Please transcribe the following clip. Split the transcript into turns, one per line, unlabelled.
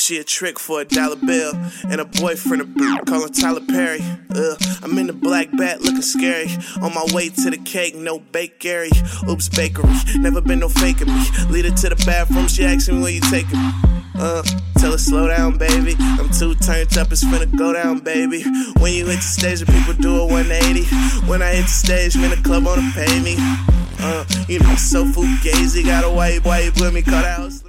She a trick for $1 bill. And a boyfriend a bitch, call him Tyler Perry. I'm in the black bat looking scary. On my way to the cake, no bakery. Oops, bakery, never been no faking me. Lead her to the bathroom, she asking me where you taking me. Tell her slow down, baby. I'm too turned up, it's finna go down, baby. When you hit the stage, the people do a 180. When I hit the stage, man, the club wanna pay me. You know, so fugazi, got a white with me, call the house.